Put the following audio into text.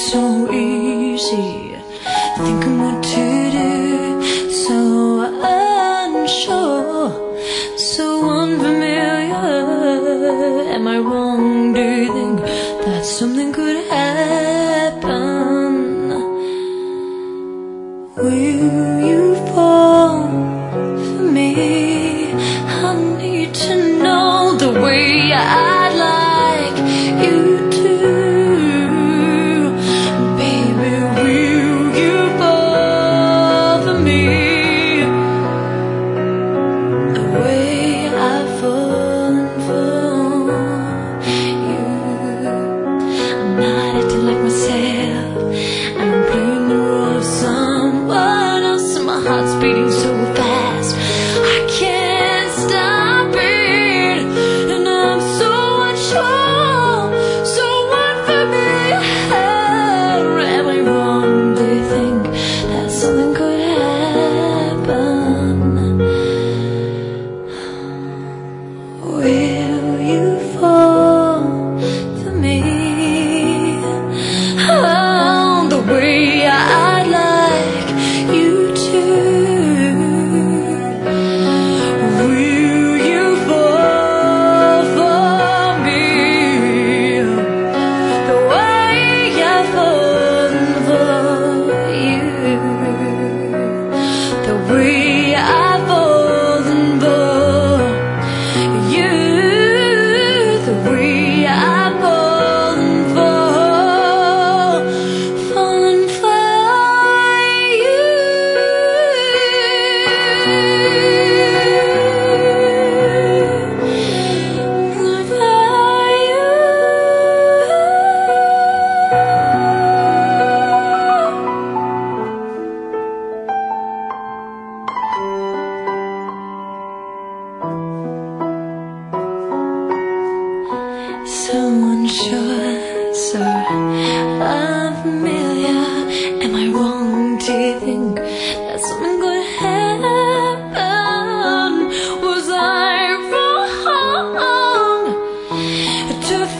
so easy, thinking what to do, so unsure, so unfamiliar. Am I wrong? Do you think that something could happen? Will you fall for me? I need to know the way I'd like you to. Baby, will you fall for me? The way I've fallen for you. I'm not acting like myself, I'm playing the role of someone else, and my heart's beating so fast I can't stop it, and I'm so unsure, so unfamiliar. Am I wrong? Do you think that something could happen? Will you fall for me? Oh, the way I'd like you to. Will you fall for me? The way I've fallen for you. The way I've fallen for you. The way I've fallen for you. So unsure, so unfamiliar. Am I wrong? Do you think that something could happen? Was I wrong to